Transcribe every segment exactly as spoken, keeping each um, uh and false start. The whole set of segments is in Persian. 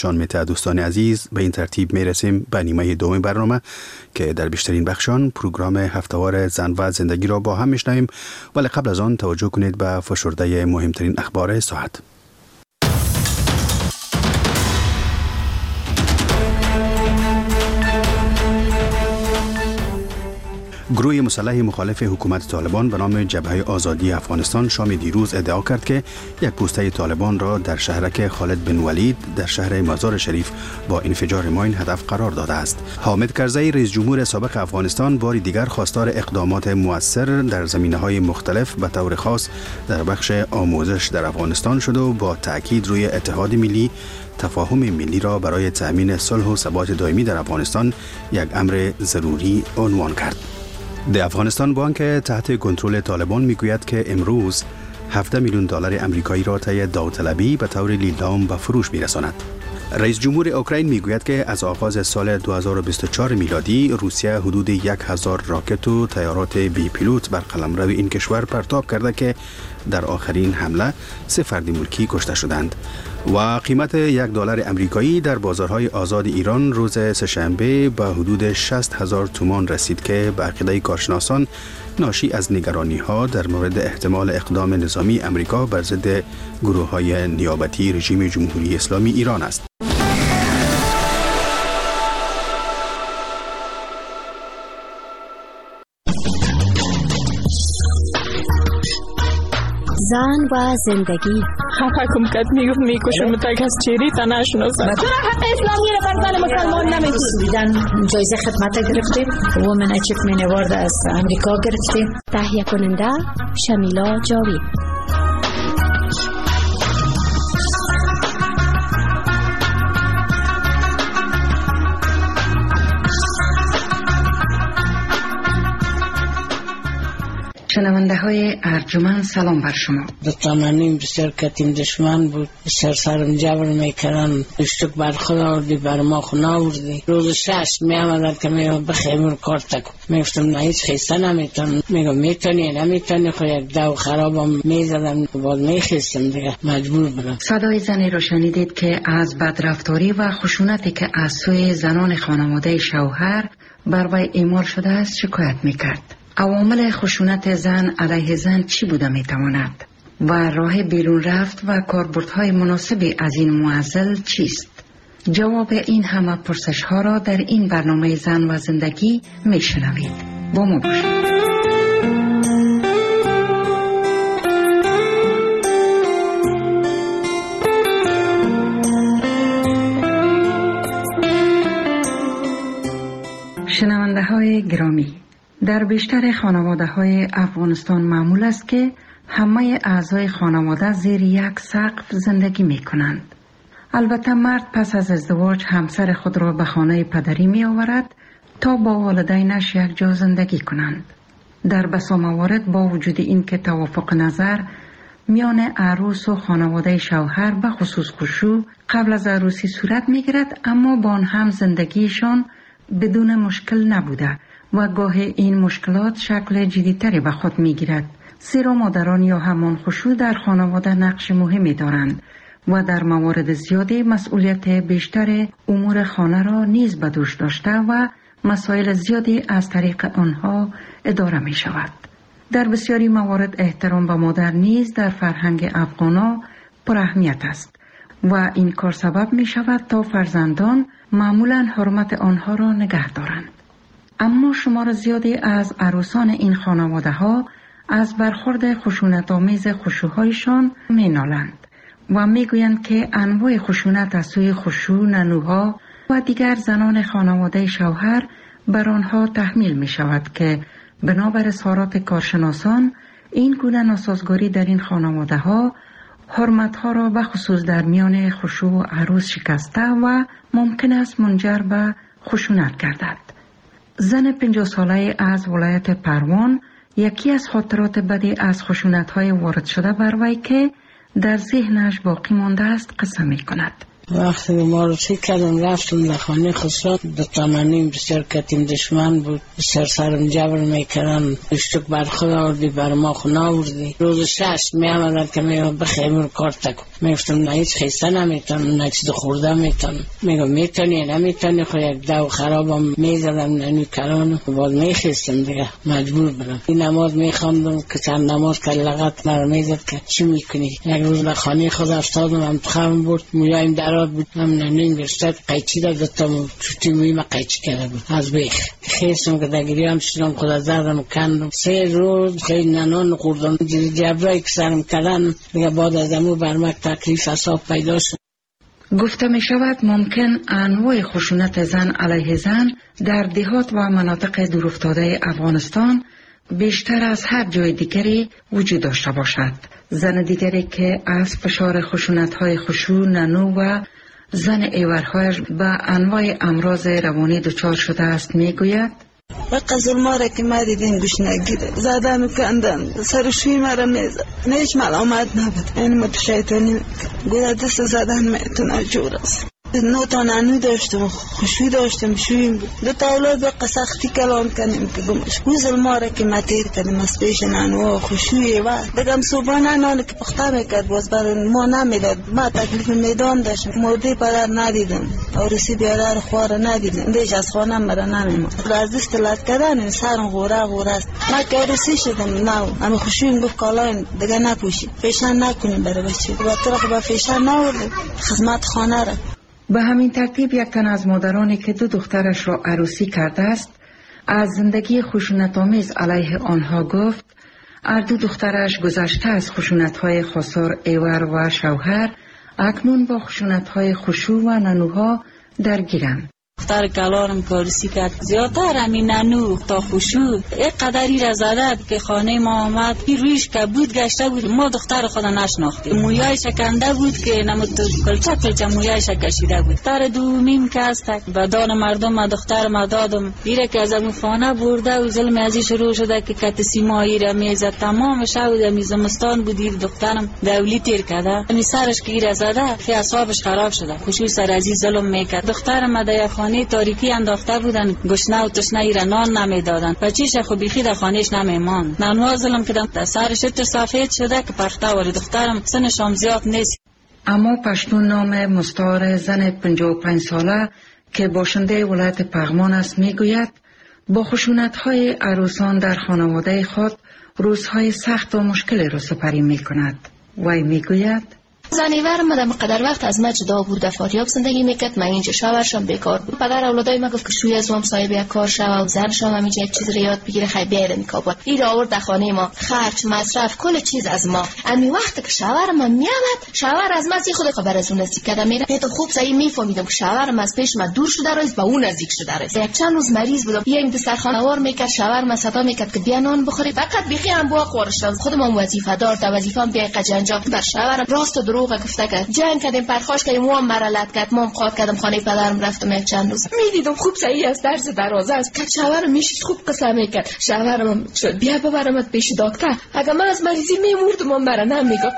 جان مهته دوستان عزیز، به این ترتیب میرسیم به نیمه دوم برنامه که در بیشترین بخشان پروگرام هفتهوار زن و زندگی را با هم میشنویم، ولی قبل از آن توجه کنید به فشرده مهمترین اخبار ساعت. گروه مسلح مخالف حکومت طالبان به نام جبهه آزادی افغانستان شام دیروز ادعا کرد که یک پوسته طالبان را در شهرک خالد بن ولید در شهر مزار شریف با انفجار ماین هدف قرار داده است. حامد کرزی رئیس جمهور سابق افغانستان باری دیگر خواستار اقدامات مؤثر در زمینه‌های مختلف به طور خاص در بخش آموزش در افغانستان شد و با تاکید روی اتحاد ملی، تفاهم ملی را برای تأمین صلح و ثبات دائمی در افغانستان یک امر ضروری عنوان کرد. د افغانستان بانک تحت کنترل طالبان میگوید که امروز هفده میلیون دلار آمریکایی را طی داوطلبی به طور لیلام به فروش میرساند. رئیس جمهور اوکراین میگوید که از آغاز سال دو هزار و بیست و چهار میلادی روسیه حدود یک هزار راکت و طیارات بی پیلوت بر قلمرو این کشور پرتاب کرده که در آخرین حمله سه فرد ملکی کشته شدند. و قیمت یک دلار آمریکایی در بازارهای آزاد ایران روز سه‌شنبه به حدود شصت هزار تومان رسید که به عقیده کارشناسان ناشی از نگرانی‌ها در مورد احتمال اقدام نظامی آمریکا بر ضد گروه‌های نیابتی رژیم جمهوری اسلامی ایران است. زن و زندگی. حکم کرد میگفت میکشم تا یک از چیری تا نشناسم. چرا حق اسلامی رو بر زن مسلمان نمیتونید؟ جایزه خدمت گرفتیم، وومن اچیومنت اوارد از امریکا گرفتیم. تهیه کننده شمیلا جاوید. شنونده های ارجمند سلام بر شما. دتمنیم بسیار کتیم دشمن بود، بسیار سرم جبر میکردن، اشتک بر خود آوردی بر ما خود ناوردی. روز شش می آمدن که میگم بخیمون کار تکن، میگفتم نه هیچ خیسته نمیتون، میگم میتونی نمیتونی، خود یک دو خرابم میزدم بعد میخیستم دیگه مجبور بودم. صدای زنی را شنیدید که از بدرفتاری و خشونتی که از سوی زنان خانواده شوهر بر وی اعمال شده است شکایت میکرد. عوامل خشونت زن علیه زن چی بوده میتواند و راه بیرون رفت و کاربردهای مناسبی از این معضل چیست؟ جواب این همه پرسش ها را در این برنامه زن و زندگی میشنوید. با ما باشید. شنونده های گرامی، در بیشتر خانواده های افغانستان معمول است که همه اعضای خانواده زیر یک سقف زندگی می کنند. البته مرد پس از ازدواج همسر خود را به خانه پدری می آورد تا با والدینش یک جا زندگی کنند. در بسا موارد با وجود این که توافق نظر میان عروس و خانواده شوهر به خصوص خشوع قبل از عروسی صورت می گیرد، اما با آن هم زندگیشان بدون مشکل نبوده و گاه این مشکلات شکل جدیتری به خود می گیرد. زیرا مادران یا همان خشوع در خانواده نقش مهمی دارند و در موارد زیادی مسئولیت بیشتر امور خانه را نیز به دوش داشته و مسائل زیادی از طریق آنها اداره می شود. در بسیاری موارد احترام به مادر نیز در فرهنگ افغانا پر اهمیت است و این کار سبب می شود تا فرزندان معمولاً حرمت آنها را نگه دارند. اما شمار زیادی از عروسان این خانواده ها از برخورد خشونت‌آمیز خشوع‌هایشان می‌نالند و میگویند که انواع خشونت از سوی خشوع، ننوها و دیگر زنان خانواده شوهر بر آنها تحمیل می شود که بنابر اظهارات کارشناسان این گونه ناسازگاری در این خانواده ها حرمت‌ها را به خصوص در میان خشوع و عروس شکسته و ممکن است منجر به خشونت گردد. زن پنجاه ساله از ولایت پروان یکی از خاطرات بدی از خشونت‌های وارد شده بر وی که در ذهنش باقی مانده است قصه می کند. وقتی ما رو چی کردم رفتم در خانه خسرو دو تانانیم بسیار کتیم دشمن بود، بسیار سرم جبر میکردن، اشتک بر خود آوردی بر ما خود آوردی. روز شش می آمدن که می بخیمون کار تکو میفتم نه هیچ خیسته نمیتونم نه چیز خورده میتونم. میگم میتونی نمیتونی خو یک دو خرابم میزدم ننی کرانو باز میخیستم دیگه مجبور برم. این نماز میخواندم که چند نماز که لغت مرا میزد که چی میکنی. یک روز به خانه خود افتادم هم تخم بود مولایم درات بود هم ننیم گرشتد قیچی داد دادم چوتی مویم قیچی کرده بود از بیخ خیستم که دگریان شدم خود زدم کندم. سه روز خیلی ننان خوردم جبرایی که سرم کردن دیگه بعد از امو برمک تکلیف اصاب پیدا شد. گفته می شود ممکن انواع خشونت زن علیه زن در دهات و مناطق دورافتاده افغانستان بیشتر از هر جای دیگری وجود داشته باشد. زن دیگری که از فشار خشونت های خشوع ننو و زن ایورهایش به انواع امراض روانی دچار شده است می گوید وقت ظلماره که ما دیدیم گوش نگیره زدن و کندن سرشوی مرا میزد نیش ملامت نبود این مت شیطانی گویا دست زدن میتونه جور است. نو تا ننو داشتم خوشوی داشتم شویم بود دو تا اولاد به سختی کلام کنیم که گمش گو ظلماره که ما تیر کردیم از پیش ننو خوشوی و دگم صبحانه نان که پخته میکرد باز برای ما نمیداد. ما تکلیف میدان داشتم مرده پدر ندیدم عروسی بیادر خواره ندیدم دیش از خانه مرا نمیمد از دست لط کردن سرم غوره غوره است. ما که عروسی شدم نو اما خوشویم گفت کالاین دیگه نپوشید فیشن نکنیم برای بچه با طرق با فیشن نوردیم خدمت خانه را. به همین ترتیب یک تن از مادرانی که دو دخترش را عروسی کرده است از زندگی خشونت‌آمیز علیه آنها گفت هر دو دخترش گذشته از خشونت‌های خسار ایور و شوهر اکنون با خشونت‌های خشوع و ننوها درگیرند. دختر کلارم کارسی کرد زیادتر همین ننو تا خشوع یک قدری را زده که خانه ما آمد این رویش که بود گشته بود ما دختر خود نشناختیم. مویای شکنده بود که نمود کلچه کلچه مویای شکشیده بود. دختر دومیم که هستک به دان مردم ما دختر ما دادم ایره که از امو خانه برده و ظلم ازی شروع شده که کت سیمایی را میزد تمام شب امی زمستان بود. این دخترم دولی تیر کرده امی سرش که ایره زده که اصابش خراب شده خشوع سر ازی ظلم میکرد. دخترم در خانه تاریکی انداخته بودن گشنه و تشنه ایره نان نمیدادن بچیش خو بیخی در خانهش نمیمان. ننوا ظلم کردن سرش تو سفید شده که پخته ولی دخترم سنش هم زیاد نیست. اما پشتون نام مستعار زن پنجاه و پنج ساله که باشنده ولایت پغمان است میگوید با خشونت‌های عروسان در خانواده خود روزهای سخت و مشکلی را سپری میکند. وی میگوید زنیور ما در قدر وقت از ما جدا بود، در فاریاب زندگی میکرد. من اینجا شوهرشم بیکار بود. پدر اولادای ما گفت که شوی از وام صاحب یک کار شو و زنشم همینجا یک چیز رو یاد بگیره خیلی بیارن کابل. این آورد در خانه ما خرج مصرف کل چیز از ما. امی وقت که شوهر ما میامد شوهر از ما زی خود خبر از اون نزدیک کرده میره. تو خوب صحیح میفهمیدم که شوهر ما از پیش ما دور شده رایز با اون نزدیک شده رایز. یک چند روز مریض بودم یه این دسترخوان وار میکرد شوهر ما صدا میکرد که بیا نان بخوری فقط بیخی هم بو خورشم خودم وظیفه دار تا وظیفه‌ام بیا قجنجا بر شوهرم راست و دروغ گفته کرد. جنگ کردیم پرخاش کردیم و هم مرالت کرد ما هم قاد کردم خانه پدرم رفتم یک چند روز میدیدم خوب صحیح از درز دروازه است که شوهرم میشید خوب قسم میکرد. شوهرم شد بیا ببرمت پیش دکتر اگه من از مریضی میمردم من برا نمیگم.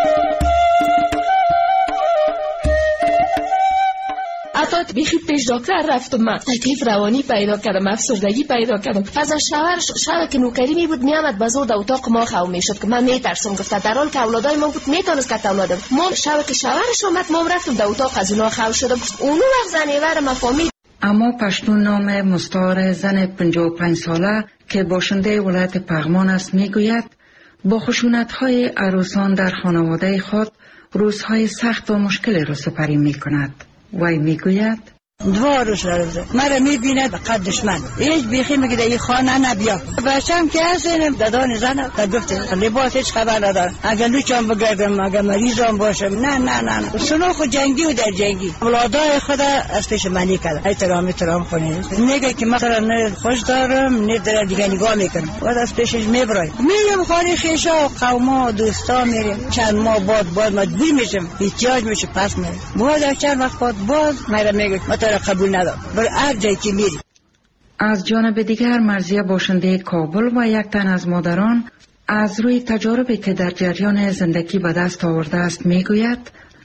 حتی بیخی پیش دکتر رفتم من تکلیف روانی پیدا کردم افسردگی پیدا کردم. از شوهر شوهر که نوکری می بود میامد بازور در اتاق ما خو میشد که من میترسم گفت در حال که اولادای ما بود میتونست که اولادم ما شوهر که شوهرش اومد ما رفتم در اتاق از اونها خو شدم اونو وقت زنیور ما فهمید. اما پشتون نام مستعار زن پنجاه و پنج ساله که باشنده ولایت پغمان است میگوید با خشونت‌های عروسان در خانواده خود روزهای سخت و مشکلی را سپری میکند. وی میگوید دو روز روزه مرا میبیند قد دشمن هیچ بیخی میگه این خانه نبیا بچم که هستیم دادان زن تا گفته لباس هیچ خبر ندارم اگر لوچم بگردم اگر مریضم باشم نه نه نه نه سنو خود جنگی و در جنگی اولادای خدا از پیش منی کرد احترام احترام کنید میگه که مثلا نه خوش دارم نه در دیگه نگاه میکنم و از پیشش میبرای میرم خانه خیشا قوما دوستا میرم چند ماه بعد بعد مجبور میشم احتیاج میشه پس میرم بعد چند وقت بعد باز مرا میگه قبول ندارم بر هر جایی که میری. از جانب دیگر مرضیه باشنده کابل و یک تن از مادران از روی تجاربی که در جریان زندگی به دست آورده است میگوید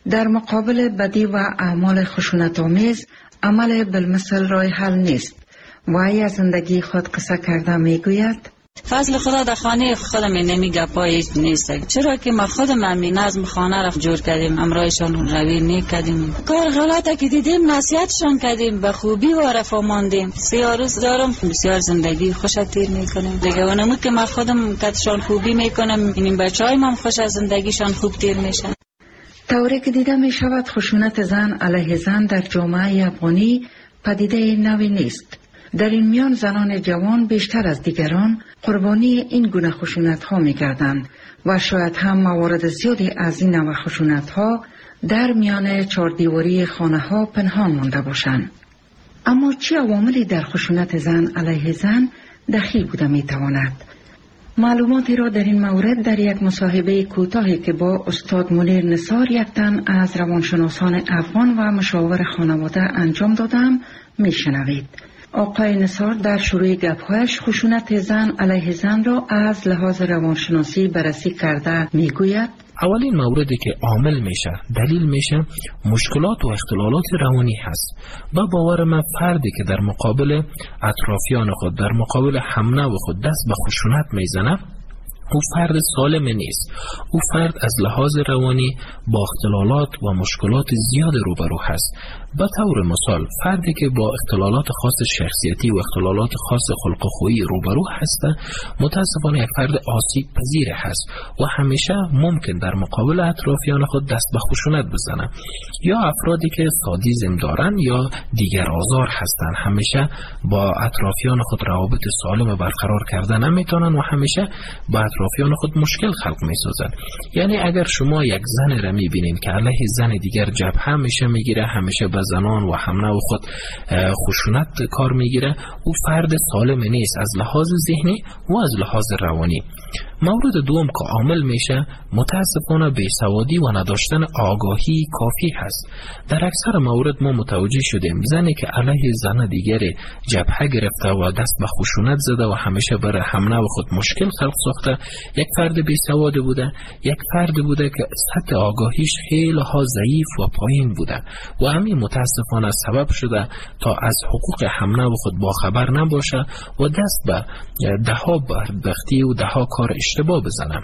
در مقابل بدی و اعمال خشونت‌آمیز عمل بالمثل راه حل نیست. و ای از زندگی خود قصه کرده میگوید: فضل خدا در خانه خودم نمی گپایی نیست، چرا که ما خودم همین نظم خانه را جور کردیم، امرایشان روی نیک کردیم، کار غلطه که دیدیم نصیحتشان کردیم، به خوبی و رفاه ماندیم. سیاه روز دارم بسیار زندگی خوش تیر میکنیم دیگه، و نمود که ما خودم کتشان خوبی میکنم، این بچه های من خوش از زندگیشان خوب تیر میشن. طوری که دیده می شود خشونت زن علیه زن در جامعه افغانی پدیده نوی نیست. در این میان زنان جوان بیشتر از دیگران قربانی این گونه خشونت ها می گردند و شاید هم موارد زیادی از این نوع خشونت ها در میان چاردیواری خانه ها پنهان مانده باشند. اما چه عواملی در خشونت زن علیه زن دخیل بوده می تواند؟ معلوماتی را در این مورد در یک مصاحبه کوتاهی که با استاد منیر نثار، یک تن از روانشناسان افغان و مشاور خانواده انجام دادم، می شنوید. آقای نثار در شروع گپ‌هایش خشونت زن علیه زن را از لحاظ روانشناسی بررسی کرده میگوید: اولین موردی که عامل میشه، دلیل میشه، مشکلات و اختلالات روانی هست. با باور من فردی که در مقابل اطرافیان خود، در مقابل همنو خود دست به خشونت میزنه، او فرد سالم نیست. او فرد از لحاظ روانی با اختلالات و مشکلات زیاد روبرو هست. به طور مثال فردی که با اختلالات خاص شخصیتی و اختلالات خاص خلق و خویی روبرو هست، متاسفانه یک فرد آسیب پذیر هست و همیشه ممکن در مقابل اطرافیان خود دست به خشونت بزنه. یا افرادی که سادیسم دارن یا دیگر آزار هستند، همیشه با اطرافیان خود روابط سالم برقرار کردن نمیتونن و همیشه با اطرافیان خود مشکل خلق میسازن. یعنی اگر شما یک زن را میبینید که علیه زن دیگر جبهه میشه میگیره، همیشه به زنان و همنو خود خشونت کار میگیره، او فرد سالم نیست از لحاظ ذهنی و از لحاظ روانی. مورد دوم که عامل میشه متاسفانه بیسوادی و نداشتن آگاهی کافی هست. در اکثر مورد ما متوجه شدیم زنی که علیه زن دیگری جبهه گرفته و دست به خشونت زده و همیشه برای همنو خود مشکل خلق ساخته، یک فرد بیسواد بوده، یک فرد بوده که سطح آگاهیش خیلی ها ضعیف و پایین بوده و همین متاسفانه سبب شده تا از حقوق همنو خود باخبر نباشه و دست به دهها بدبختی و دهها کار اشتباه بزنم.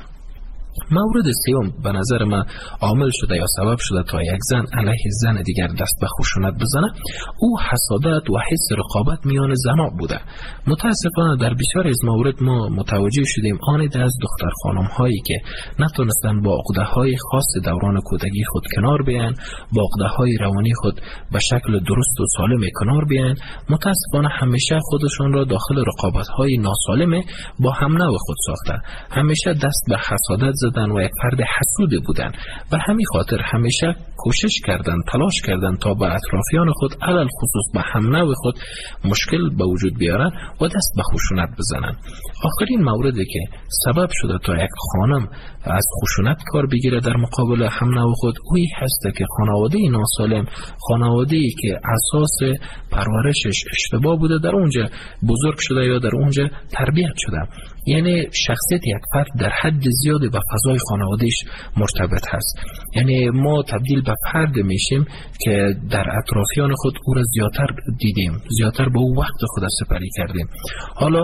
مورد سوم به نظر من عامل شده یا سبب شده تا یک زن علیه زن دیگر دست به خشونت بزنه، او حسادت و حس رقابت میان زنها بوده. متاسفانه در بسیار از مورد ما متوجه شدیم آنید از دختر خانم هایی که نتونستن با عقده های خاص دوران کودکی خود کنار بیان، با عقده های روانی خود به شکل درست و سالم کنار بیان، متاسفانه همیشه خودشون را داخل رقابت های ناسالم با همنو خود ساخته، همیشه دست به حسادت زدن و یک فرد حسود بودن و همین خاطر همیشه کوشش کردن، تلاش کردن تا به اطرافیان خود علل خصوص به همنو خود مشکل به وجود بیارن و دست به خشونت بزنن. آخرین موردی که سبب شده تا یک خانم از خشونت کار بگیره در مقابل همنو خود، اوی هست که خانواده ناسالم، خانواده‌ای که اساس پرورشش اشتباه بوده در اونجا بزرگ شده یا در اونجا تربیت شده. یعنی شخصیت یک فرد در حد زیادی به فضای خانوادهش مرتبط هست. یعنی ما تبدیل به فرد میشیم که در اطرافیان خود او را زیادتر دیدیم، زیادتر به او وقت خود سپری کردیم. حالا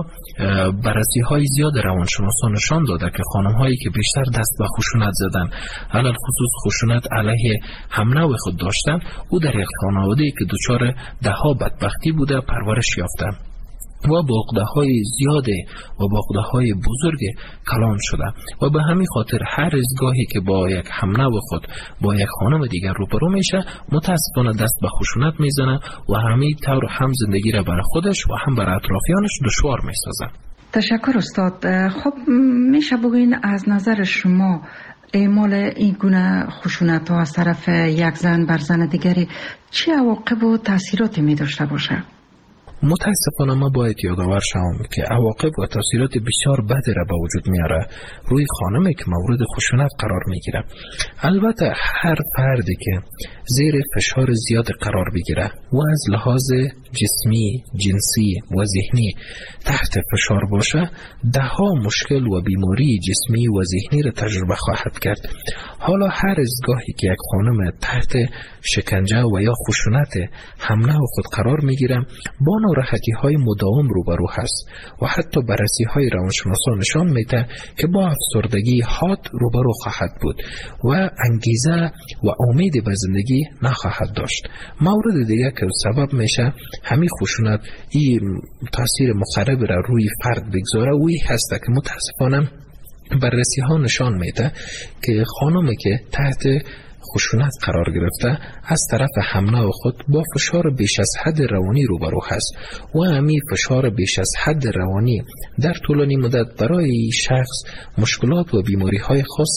بررسی های زیاد روانشناسان نشان داده که خانم هایی که بیشتر دست به خشونت زدن، علل خصوص خشونت علیه همنو خود داشتن، او در یک خانواده که دچار دهها بدبختی بوده پرورش یافته و با عقده‌های زیاد و با عقده‌های بزرگ کلان شده و به همین خاطر هر از گاهی که با یک همنو خود با یک خانم دیگر روبرو میشه متاسفانه دست به خشونت میزنه و همین طور هم زندگی را برای خودش و هم برای اطرافیانش دشوار میسازه. تشکر استاد. خب میشه بگوین از نظر شما اعمال این گونه خشونت ها از طرف یک زن بر زن دیگری چه عواقب و تاثیراتی می داشته باشه؟ متاسفانه ما باید یادآور شوم که عواقب و تاثیرات بسیار بدی را به وجود میاره روی خانمی که مورد خشونت قرار میگیره. البته هر فردی که زیر فشار زیاد قرار بگیره و از لحاظ جسمی، جنسی و ذهنی تحت فشار باشه، ده ها مشکل و بیماری جسمی و ذهنی را تجربه خواهد کرد. حالا هر از گاهی که یک خانم تحت شکنجه و یا خشونت حمله و خود قرار میگیره، با ناراحتی های مداوم روبرو هست و حتی بررسی های روانشناسان نشان میده که با افسردگی حاد روبرو خواهد بود و انگیزه و امید به زندگی نخواهد داشت. مورد دیگه که سبب میشه همین خشونت این تاثیر مخرب را روی فرد بگذاره وی هست که متاسفانه بررسی ها نشان میده که خانمی که تحت خشونت قرار گرفته از طرف حمله و خود با فشار بیش از حد روانی روبرو هست و همین فشار بیش از حد روانی در طولانی مدت برای شخص مشکلات و بیماری های خاص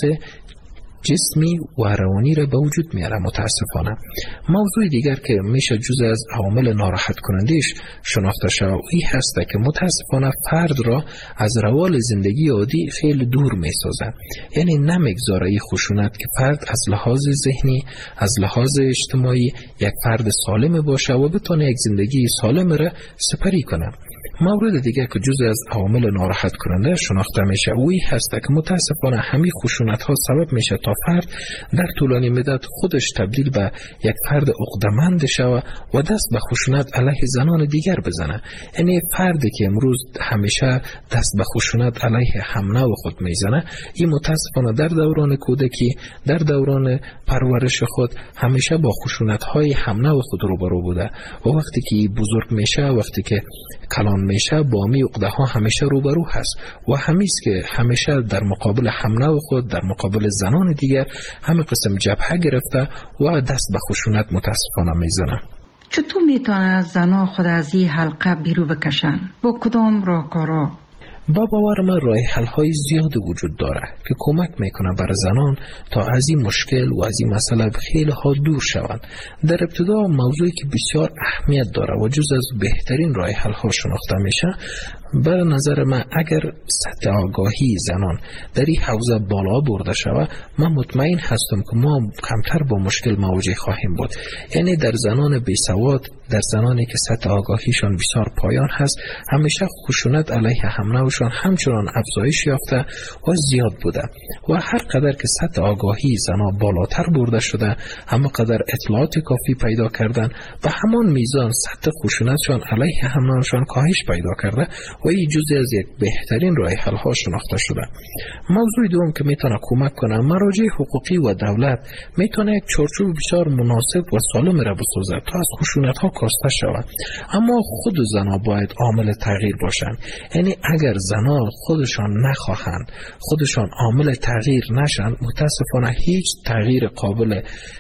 جسمی و روانی را به وجود میاره. متاسفانه موضوع دیگر که میشه جزء از عوامل ناراحت کنندش شناخته شود این هست که متاسفانه فرد را از روال زندگی عادی خیلی دور میسازه. یعنی نمیگذاره این خشونت که فرد از لحاظ ذهنی، از لحاظ اجتماعی یک فرد سالم باشه و بتونه یک زندگی سالم را سپری کنه. مورد دیگه که جزء از عوامل ناراحت کننده شناخته میشه اوی هست که متاسفانه همین خشونت ها سبب میشه تا فرد در طولانی مدت خودش تبدیل به یک فرد عقده‌مند شوه و دست به خشونت علیه زنان دیگر بزنه. یعنی فردی که امروز همیشه دست به خشونت علیه حمله و خود میزنه، این متاسفانه در دوران کودکی، در دوران پرورش خود همیشه با خشونت های حمله و خود روبرو بوده و وقتی که بزرگ میشه، وقتی که کلان میشه، با می عقده ها همیشه روبرو هست و همیست که همیشه در مقابل حمله و خود، در مقابل زنان دیگر همه قسم جبهه گرفته و دست به خشونت متاسفانه میزنه. چطور میتونه زنها خود از این حلقه بیرون بکشن؟ با کدام راهکارها؟ با باور من راه حل های زیاد وجود داره که کمک میکنه بر زنان تا از این مشکل و از این مسئله خیلی ها دور شوند. در ابتدا موضوعی که بسیار اهمیت داره و جز از بهترین راه حل ها شناخته میشه، به نظر من اگر سطح آگاهی زنان در این حوزه بالا برده شود، من مطمئن هستم که ما کمتر با مشکل مواجه خواهیم بود. یعنی در زنان بیسواد، در زنانی که سطح آگاهیشان بسیار پایان هست، همیشه خشونت علیه حمله‌شان همچنان افزایش یافته و زیاد بوده و هر قدر که سطح آگاهی زنان بالاتر برده شده، همه قدر اطلاعات کافی پیدا کردن و همان میزان سطح خشونتشان علیه حمله‌شان کاهش پیدا کرده و این جزئی از یک بهترین راه حل ها شناخته شده. موضوع دوم که میتونه کمک کنه، مراجع حقوقی و دولت میتونه یک چارچوب بسیار مناسب و سالم را بسازه تا از خشونت ها کاسته شود. اما خود زنها باید عامل تغییر باشند. یعنی اگر زنها خودشان نخواهند، خودشان عامل تغییر نشن، متاسفانه هیچ تغییر قابل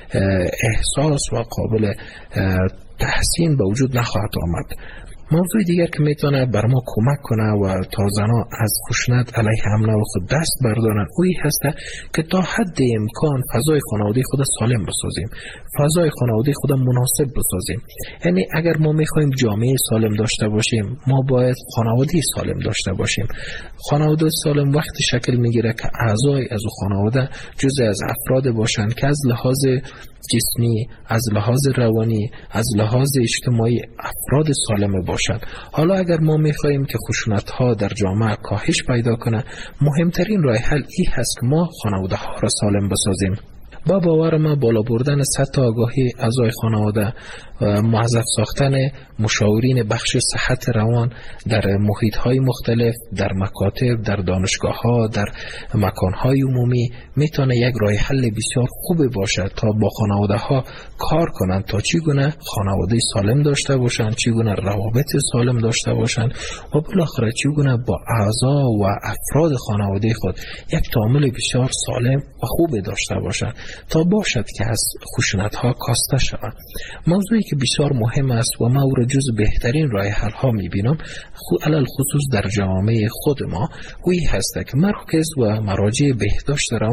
احساس و قابل تحسین به وجود نخواهد آمد. موضوع دیگر که میتونه بر ما کمک کنه و تا زنها از خشونت علیه حمله و خود دست بردارن اوی هسته که تا حد امکان فضای خانواده خود سالم بسازیم، فضای خانواده خود مناسب بسازیم. یعنی اگر ما میخوایم جامعه سالم داشته باشیم، ما باید خانواده سالم داشته باشیم. خانواده سالم وقتی شکل میگیره که اعضای از خانواده جزء از افراد باشند که از لحاظ جسمی، از لحاظ روانی، از لحاظ اجتماعی افراد سالم باشند. حالا اگر ما میخواهیم که خشونت ها در جامعه کاهش پیدا کنه، مهمترین راه حل این هست که ما خانواده ها را سالم بسازیم. با باور ما بالا بردن سطح آگاهی اعضای خانواده و موظف ساختن مشاورین بخش صحت روان در محیط های مختلف، در مکاتب، در دانشگاه ها، در مکان های عمومی میتونه یک راه حل بسیار خوب باشد تا با خانواده ها کار کنند تا چگونه خانواده سالم داشته باشند، چگونه روابط سالم داشته باشند و بالاخره چگونه با اعضا و افراد خانواده خود یک تعامل بسیار سالم و خوب داشته باشند تا باشد که از خشونت ها کاسته شوند. موضوعی که بسیار مهم است و ما او را جز بهترین راه حل ها میبینم، علل خصوص در جامعه خود ما، وی هست که مراکز و مراجع بهداشت روان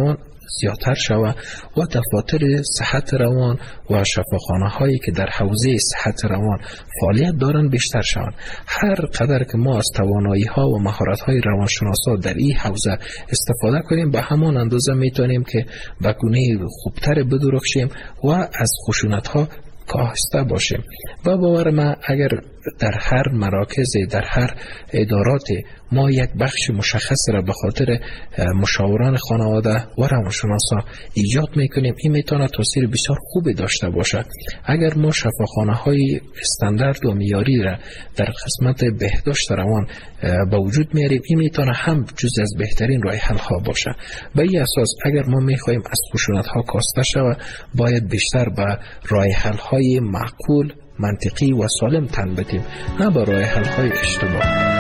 زیادتر شود و دفاتر صحت روان و شفاخانه هایی که در حوزه صحت روان فعالیت دارند بیشتر شوند. هر قدر که ما از توانایی ها و مهارت های روانشناسا در این حوزه استفاده کنیم به همان اندازه میتونیم که به گونه خوبتر بدرخشیم و از خشونت ها کاهسته باشیم. و باور من اگر در هر مراکز، در هر ادارات ما یک بخش مشخص را به خاطر مشاوران خانواده و روانشناسا ایجاد میکنیم، این میتونه تاثیر بسیار خوبی داشته باشه. اگر ما شفاخانه های استاندارد و معیاری را در قسمت بهداشت روان به وجود میاریم، این میتونه هم جز از بهترین راه حل ها باشه. به این اساس اگر ما میخوایم از خشونت ها کاسته شود، باید بیشتر به راه حل های معقول، منطقی و سالم تن بدیم، نه به راه حل های اشتباه.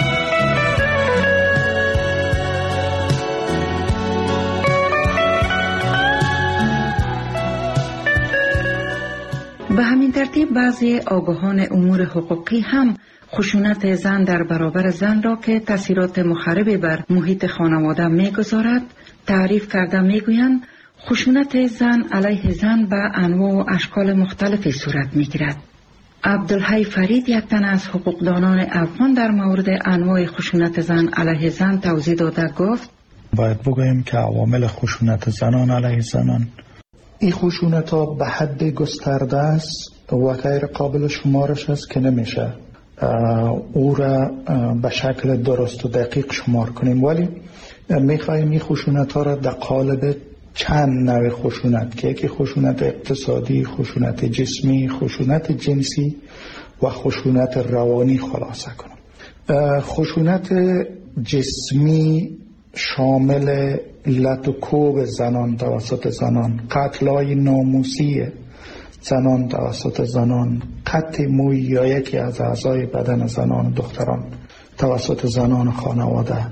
به همین ترتیب بعضی آگاهان امور حقوقی هم خشونت زن در برابر زن را که تاثیرات مخرب بر محیط خانواده میگذارد تعریف کرده میگویند خشونت زن علیه زن به انواع و اشکال مختلفی صورت میگیرد. عبدالحی فرید یک تن از حقوقدانان افغان در مورد انواع خشونت زن علیه زن توضیح داده گفت باید بگوییم که عوامل خشونت زنان علیه زنان، این خشونت ها به حد گسترده است و غیر قابل شمارش است که نمیشه او را به شکل درست و دقیق شمار کنیم، ولی میخواییم این خشونت ها را در قالب چند نوع خشونت که یکی خشونت اقتصادی، خشونت جسمی، خشونت جنسی و خشونت روانی خلاصه کنم. خشونت جسمی شامل لط و کوب زنان توسط زنان، قتل‌های ناموسی زنان توسط زنان، قطع موی یا یکی از اعضای بدن زنان دختران توسط زنان خانواده،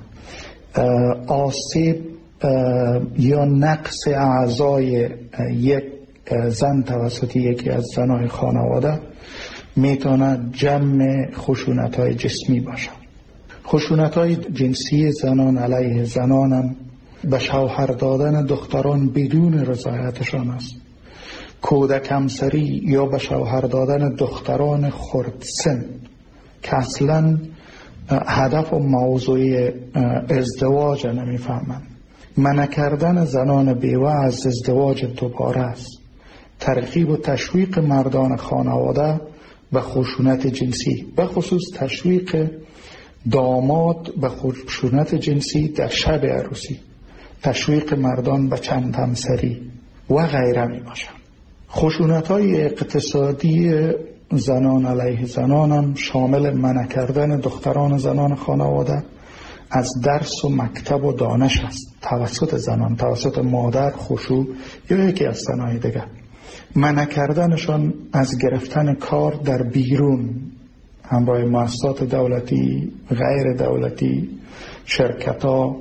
آسیب یا نقص اعضای یک زن توسط یکی از زنای خانواده میتونه جمع خشونت‌های جسمی باشه. خشونت‌های جنسی زنان علیه زنان هم به شوهر دادن دختران بدون رضایتشان است، کودک همسری یا به شوهر دادن دختران خردسن که اصلا هدف و موضوع ازدواج نمیفهمند، منع کردن زنان بیوه از ازدواج دوباره است، ترغیب و تشویق مردان خانواده به خشونت جنسی، به خصوص تشویق داماد به خشونت جنسی در شب عروسی، تشویق مردان به چند همسری و غیره می باشند. خشونت‌های اقتصادی زنان علیه زنان هم شامل منع کردن دختران زنان خانواده از درس و مکتب و دانش است توسط زنان، توسط مادر، خشوع یا یکی از زنای دیگر. منع کردنشان از گرفتن کار در بیرون همراه مؤسسات دولتی، غیر دولتی، شرکت‌ها،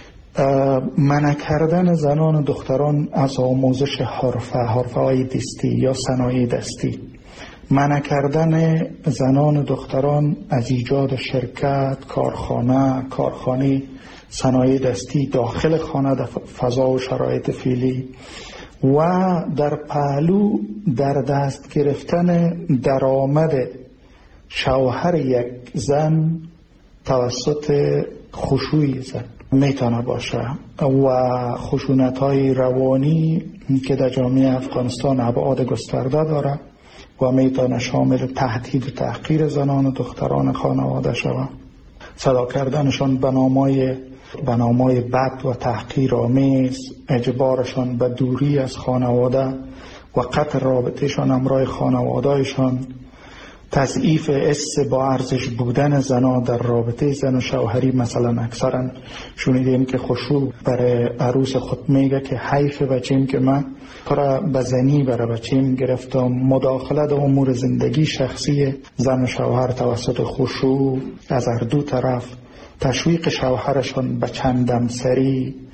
منع کردن زنان و دختران از آموزش حرفه، حرفه‌های دستی یا صنایع دستی، منع کردن زنان و دختران از ایجاد شرکت، کارخانه، کارخانه صنایع دستی داخل خانه در فضا و شرایط فعلی و در پهلو در دست گرفتن درآمد شوهر یک زن توسط خشوع زن میتونه باشه و خشونت‌های روانی که در جامعه افغانستان ابعاد گسترده داره و میتونه شامل تهدید و تحقیر زنان و دختران خانواده شود، صدا کردنشان به نامای به نامای بد و تحقیر آمیز، اجبارشان به دوری از خانواده و قطع رابطهشان همراه خانوادهشان، تضعیف حس با ارزش بودن زنا در رابطه زن و شوهری. مثلا اکثرا شنیدیم که خشوع برای عروس خود میگه که حیف بچیم که من پرا بزنی برای بچیم گرفتم. مداخله در امور زندگی شخصی زن و شوهر توسط خشوع از هر دو طرف، تشویق شوهرشان به چندمسری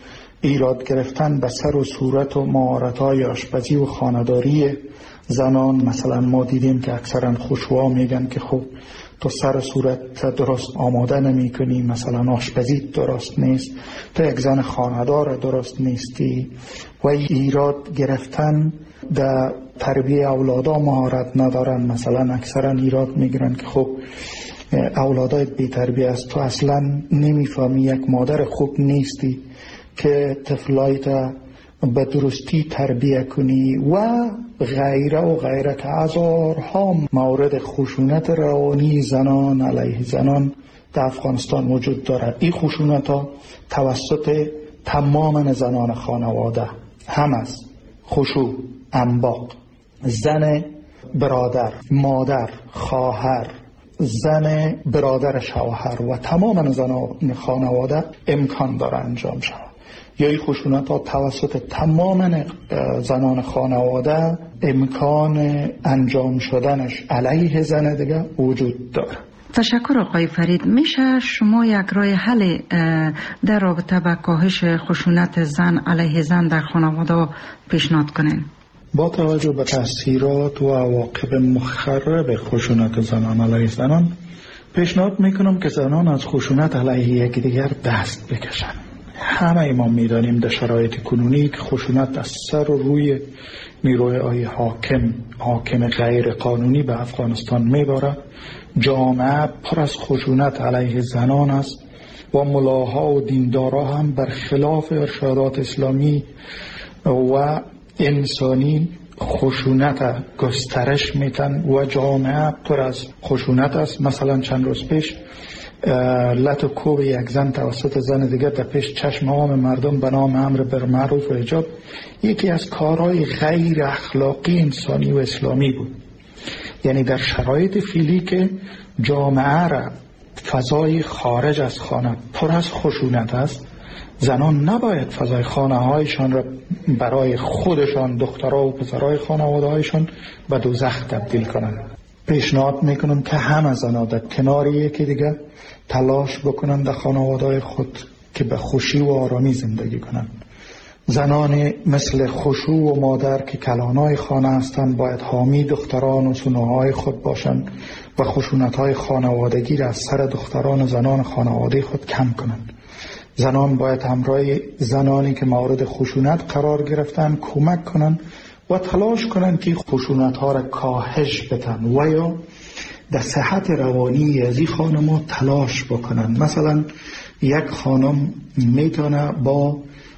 ایراد گرفتن به سر و صورت و مهارت‌های آشپزی و خانه‌داری زنان. مثلا ما دیدیم که اکثرا خشوها میگن که خب تو سر صورت درست آماده نمی کنی، مثلا آشپزی درست نیست، تو یک زن خانه‌دار درست نیستی. و ایراد گرفتن در تربیه اولادا مهارت ندارن. مثلا اکثرا ایراد میگیرن که خب اولادایت بی تربیه است، تو اصلا نمیفهمی، یک مادر خوب نیستی که طفلایت به درستی تربیه کنی و غیره و غیره، که هزارها مورد خشونت روانی زنان علیه زنان در افغانستان وجود دارد. این خشونت ها توسط تمام زنان خانواده هم است. خشوع، انباق، زن برادر، مادر، خواهر، زن برادر شوهر و تمام زنان خانواده امکان داره انجام شود. یا این خشونت ها توسط تمام زنان خانواده امکان انجام شدنش علیه زن دیگه وجود داره. تشکر آقای فرید. میشه شما یک راه حل در رابطه با کاهش خشونت زن علیه زن در خانواده پیشنهاد کنین؟ با توجه به تاثیرات و عواقب مخرب خشونت زنان علیه زنان، پیشنهاد میکنم که زنان از خشونت علیه یکدیگر دست بکشن. همه ما میدانیم در شرایط کنونی که خشونت از سر و روی نیروهای حاکم حاکم غیر قانونی به افغانستان میباره. جامعه پر از خشونت علیه زنان است و ملاها و دیندارا هم برخلاف ارشادات اسلامی و انسانی خشونت گسترش میتن و جامعه پر از خشونت است. مثلا چند روز پیش لط و کوب یک زن توسط زن دیگر در پیش چشم عام مردم به نام امر بالمعروف و حجاب یکی از کارهای غیر اخلاقی انسانی و اسلامی بود. یعنی در شرایط فعلی که جامعه را فضای خارج از خانه پر از خشونت است، زنان نباید فضای خانه هایشان را برای خودشان، دخترها و پسرهای خانواده هایشان به دوزخ تبدیل کنند. پیشنهاد میکنم که همه زنان در کنار یکی دیگه تلاش بکنند در خانواده خود که به خوشی و آرامی زندگی کنند. زنان مثل خشوع و مادر که کلانای خانه هستند باید حامی دختران و سنوهای خود باشند و خشونت‌های خانوادگی را از سر دختران و زنان خانواده خود کم کنند. زنان باید همراه زنانی که مورد خشونت قرار گرفتن کمک کنند و تلاش کنند که خشونت‌ها را کاهش بدن و یا در صحت روانی از این خانم‌ها تلاش بکنند. مثلا یک خانم میتونه با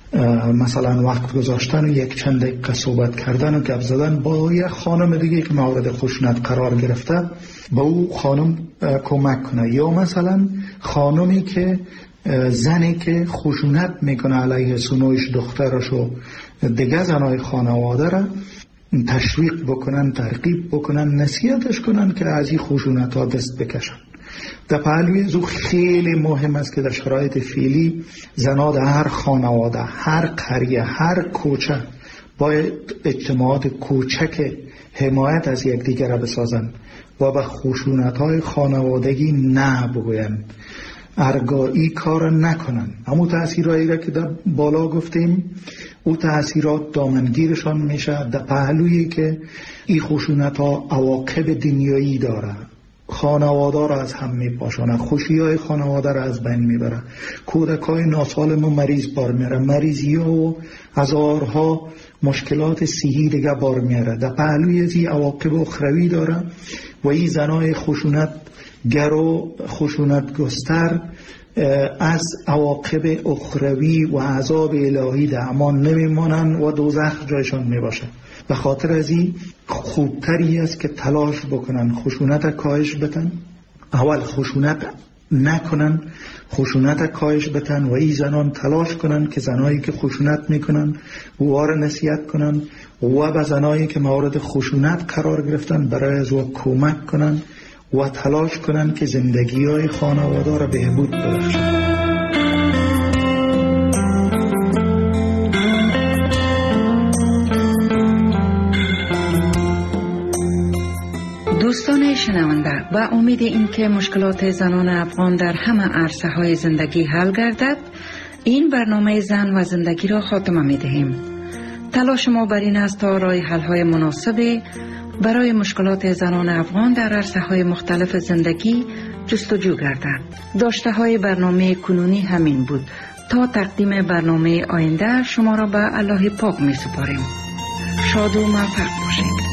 مثلا وقت گذاشتن و یک چند دقیقه صحبت کردن و گپ زدن با یک خانم دیگه که مورد خشونت قرار گرفته با او خانم کمک کنه. یا مثلا خانمی که زنی که خشونت میکنه علیه سنویش دخترش و دیگه زنای خانواده را تشویق بکنن، ترغیب بکنن، نصیحتش کنن که از این خشونت ها دست بکشن. در پهلوی زو خیلی مهم است که در شرایط فعلی زنها در هر خانواده، هر قریه، هر کوچه باید اجتماعات کوچک حمایت از یکدیگر را بسازند و به خشونت های خانوادگی نه بگویند، ارگایی کار نکنن. همون تأثیرهایی را که در بالا گفتیم او تأثیرات دامنگیرشان میشه در پهلویی که این خشونت ها عواقب دنیایی داره، خانواده را از هم میپاشانه، خوشی های خانواده را از بین میبره، کودک های ناسالم و مریض بار میاره، مریضی ها و هزارها مشکلات صحی دیگه بار میاره. در پهلوی از این عواقب اخروی داره و این زنای خشونت گر و خشونت گستر از عواقب اخروی و عذاب الهی در امان نمیمانند و دوزخ جایشان میباشه. به خاطر از این خوبتری است که تلاش بکنن خشونت کاهش بتن، اول خشونت نکنن، خشونت کاهش بتن و این زنان تلاش کنن که زنایی که خشونت میکنن وار نصیحت کنن و به زنایی که مورد خشونت قرار گرفتن برای از او کمک کنن و تلاش کنن که زندگی های خانواده را بهبود ببخشن. دوستان شنونده، با امید اینکه مشکلات زنان افغان در همه عرصه های زندگی حل گردد، این برنامه زن و زندگی را خاتمه می دهیم. تلاش ما بر این است تا راه حل های مناسب برای مشکلات زنان افغان در عرصه‌های مختلف زندگی جستجو گردد. داشته های برنامه کنونی همین بود. تا تقدیم برنامه آینده شما را به الله پاک می سپاریم. شاد و موفق باشید.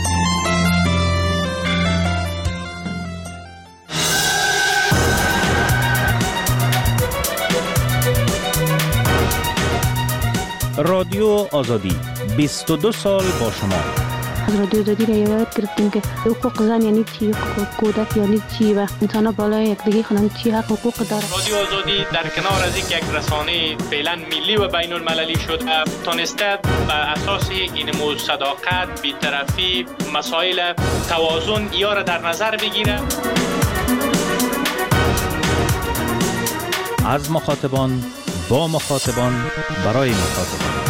رادیو آزادی بیست و دو سال با شما. از رادیو آزادی را یاد گرفتیم که حقوق زن یعنی چی، حقوق کودک یعنی چی و انسان ها بالای یکدیگه خودن چی حق حقوق داره. رادیو آزادی در کنار از یک رسانه فعلا ملی و بین المللی شده تونسته بر اساس اینمو صداقت، بی‌طرفی، مسائل توازن یا را در نظر بگیره. از مخاطبان با مخاطبان برای مخاطبان.